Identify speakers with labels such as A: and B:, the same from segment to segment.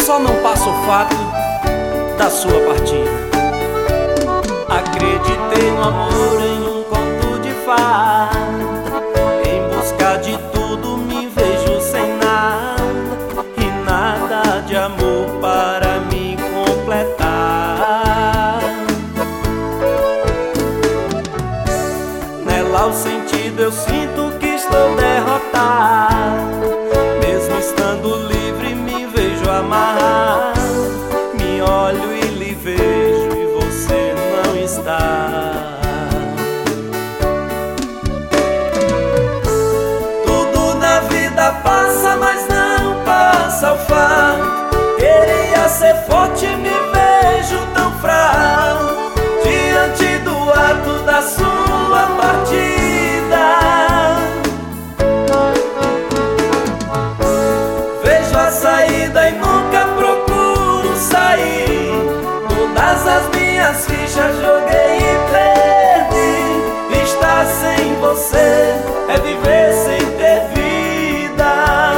A: só não passa o fato da sua partida. Acreditei no amor em um conto de fadas. Em busca de tudo me vejo sem nada, e nada de amor para me completar. Nela o sentido eu sinto que estou derrotado. Mesmo estando livre me vejo amarrado. Me olho e lhe vejo e você não está. Tudo na vida passa, mas não passa o fato. Queria ser forte, me vejo tão fraco diante do ato da sua partida. Vejo a saída e nunca procuro sair. Todas as minhas fichas joguei e perdi. Estar sem você é viver sem ter vida.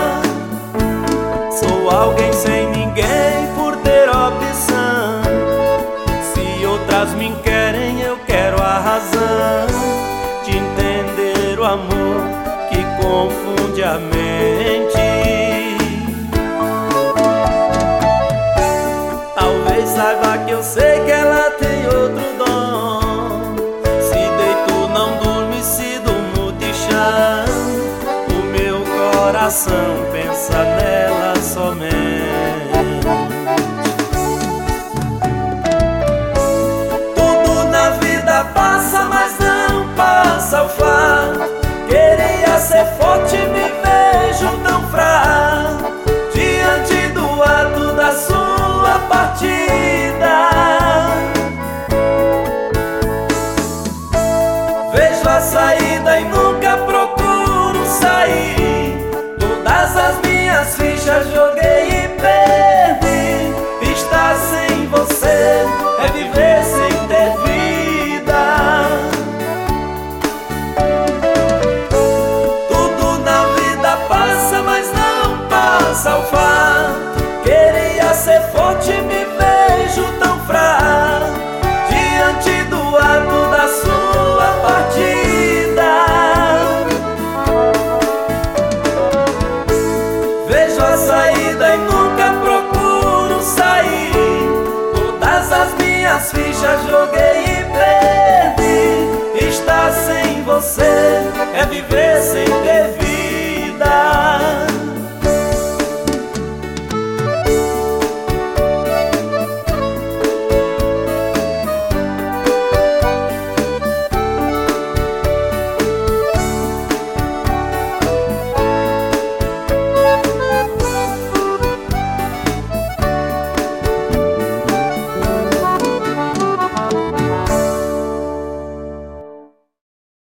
A: Sou alguém sem ninguém por ter opção. Se outras me querem, eu quero a razão de entender o amor que confunde a mente. Talvez saiba que eu sei que ela tem outro dom. Se deito não dorme, se durmo te chamo. O meu coração pensa nela somente. Tudo na vida passa, mas não passa o fato. Queria ser forte, me vejo tão fraco diante do ato da sua partida. Vejo a saída e nunca procuro sair. Todas as minhas fichas joguei e perdi. Estar sem você é viver sem ter vida. Tudo na vida passa, mas não passa o fato. Queria ser forte, me vejo tão fraco diante do ato da sua partida. Vejo a saída e nunca procuro sair. Todas as minhas fichas joguei e perdi. Estar sem você é viver sem